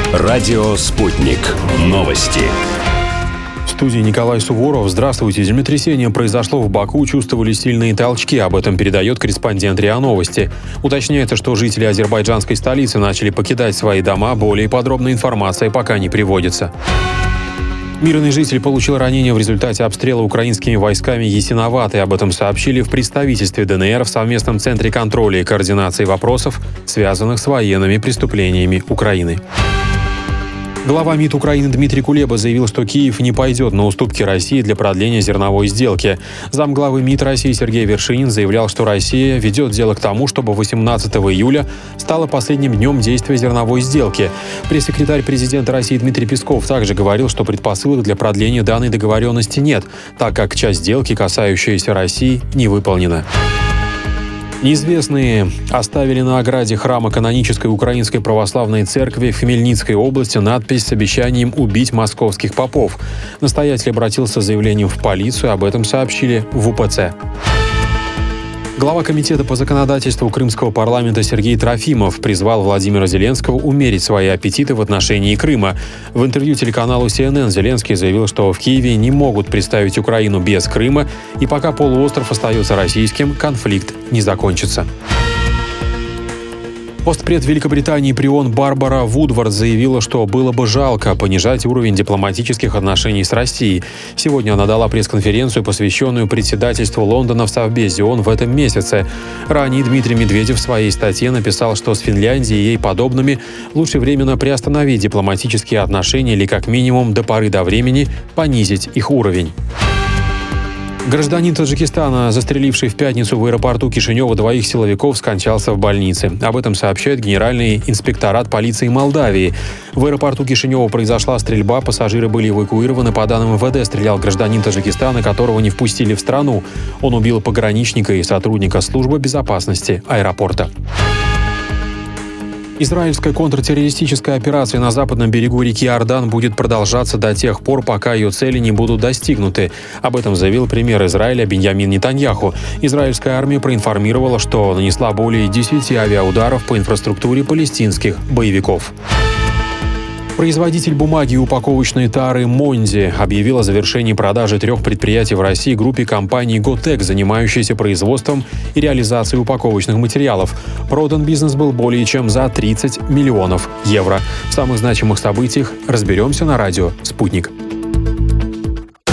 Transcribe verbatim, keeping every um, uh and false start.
Радио «Спутник». Новости. В студии Николай Суворов. Здравствуйте. Землетрясение произошло в Баку, чувствовали сильные толчки. Об этом передает корреспондент РИА Новости. Уточняется, что жители азербайджанской столицы начали покидать свои дома. Более подробная информация пока не приводится. Мирный житель получил ранение в результате обстрела украинскими войсками Ясиноватой. Об этом сообщили в представительстве ДНР в совместном центре контроля и координации вопросов, связанных с военными преступлениями Украины. Глава МИД Украины Дмитрий Кулеба заявил, что Киев не пойдет на уступки России для продления зерновой сделки. Замглавы МИД России Сергей Вершинин заявлял, что Россия ведет дело к тому, чтобы восемнадцатого июля стало последним днем действия зерновой сделки. Пресс-секретарь президента России Дмитрий Песков также говорил, что предпосылок для продления данной договоренности нет, так как часть сделки, касающаяся России, не выполнена. Неизвестные оставили на ограде храма канонической Украинской Православной Церкви в Хмельницкой области надпись с обещанием убить московских попов. Настоятель обратился с заявлением в полицию, об этом сообщили в УПЦ. Глава комитета по законодательству Крымского парламента Сергей Трофимов призвал Владимира Зеленского умерить свои аппетиты в отношении Крыма. В интервью телеканалу Си Эн Эн Зеленский заявил, что в Киеве не могут представить Украину без Крыма, и пока полуостров остается российским, конфликт не закончится. Постпред Великобритании при ООН Барбара Вудвард заявила, что было бы жалко понижать уровень дипломатических отношений с Россией. Сегодня она дала пресс-конференцию, посвященную председательству Лондона в Совбезе ООН в этом месяце. Ранее Дмитрий Медведев в своей статье написал, что с Финляндией и ей подобными лучше временно приостановить дипломатические отношения или как минимум до поры до времени понизить их уровень. Гражданин Таджикистана, застреливший в пятницу в аэропорту Кишинева двоих силовиков, скончался в больнице. Об этом сообщает Генеральный инспекторат полиции Молдавии. В аэропорту Кишинева произошла стрельба, пассажиры были эвакуированы. По данным эм вэ дэ, стрелял гражданин Таджикистана, которого не впустили в страну. Он убил пограничника и сотрудника службы безопасности аэропорта. Израильская контртеррористическая операция на западном берегу реки Иордан будет продолжаться до тех пор, пока ее цели не будут достигнуты. Об этом заявил премьер Израиля Биньямин Нетаньяху. Израильская армия проинформировала, что нанесла более десяти авиаударов по инфраструктуре палестинских боевиков. Производитель бумаги и упаковочной тары «Монди» объявил о завершении продажи трех предприятий в России группе компаний «Готек», занимающейся производством и реализацией упаковочных материалов. Продан бизнес был более чем за тридцать миллионов евро. В самых значимых событиях разберемся на радио «Спутник».